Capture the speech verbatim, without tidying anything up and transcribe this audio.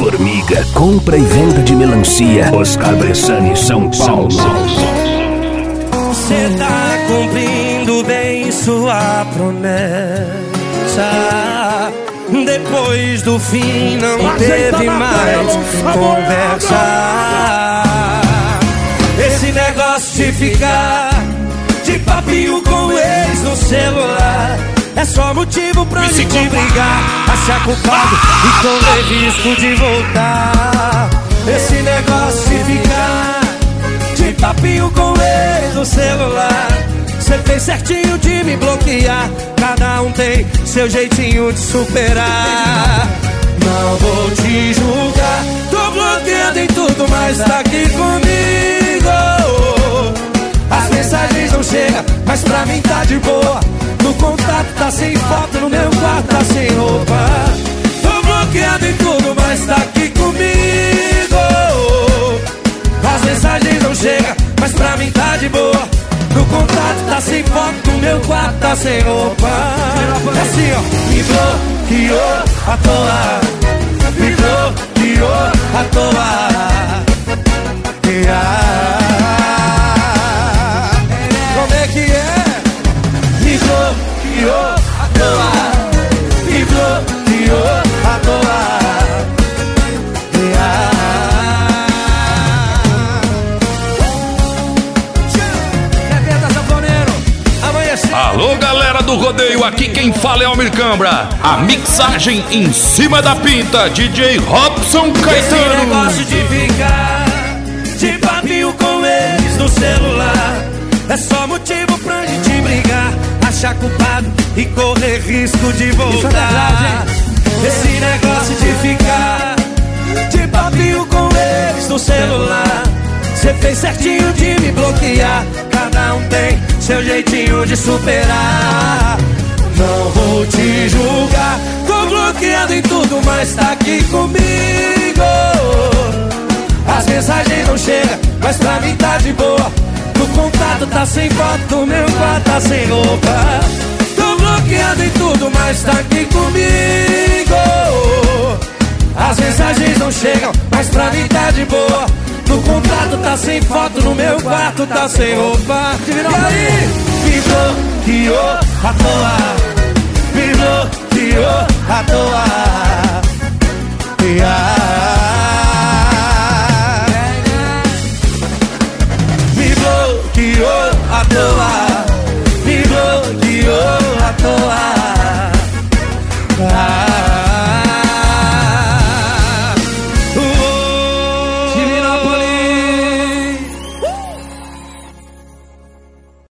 Formiga, compra e venda de melancia. Oscar Bressani, São Paulo. Cê tá cumprindo bem sua promessa. Depois do fim não teve mais conversa. Esse negócio de ficar de papinho com o ex no celular é só motivo pra gente brigar, achar culpado e correr risco de voltar. Esse negócio de ficar de papinho com o ex no celular, cê fez certinho de me bloquear. Cada um tem seu jeitinho de superar. Não vou te julgar, tô bloqueado em tudo, mas tá aqui comigo. As mensagens não chegam, mas pra mim tá de boa. No contato tá sem foto, no meu quarto tá sem roupa. Tô bloqueado em tudo, mas tá aqui comigo. As mensagens não chegam, mas pra mim tá de boa. No contato tá sem foto, no meu quarto tá sem roupa. É assim, ó. Me bloqueou à toa, me bloqueou à toa. Yeah. Como é que é? Me bloqueou à toa, me bloqueou à toa. Yeah. Alô, galera do rodeio, aqui quem fala é Almir Cambra. A mixagem em cima da pinta, D J Robson Caetano. Esse negócio de ficar de papinho com eles no celular é só motivo pra gente brigar, achar culpado e correr risco de voltar. Esse negócio de ficar de papinho com eles no celular, cê fez certinho de me bloquear. Cada um tem seu jeitinho de superar. Não vou te julgar, tô bloqueado em tudo, mas tá aqui comigo. As mensagens não chegam, mas pra mim tá de boa. No contato tá sem foto, no meu quarto tá sem roupa. Tô bloqueado em tudo, mas tá aqui comigo. As mensagens não chegam, mas pra mim tá de boa. No contato tá sem foto, no meu quarto tá sem roupa. E aí, me bloqueou à toa, me bloqueou à toa. Yeah.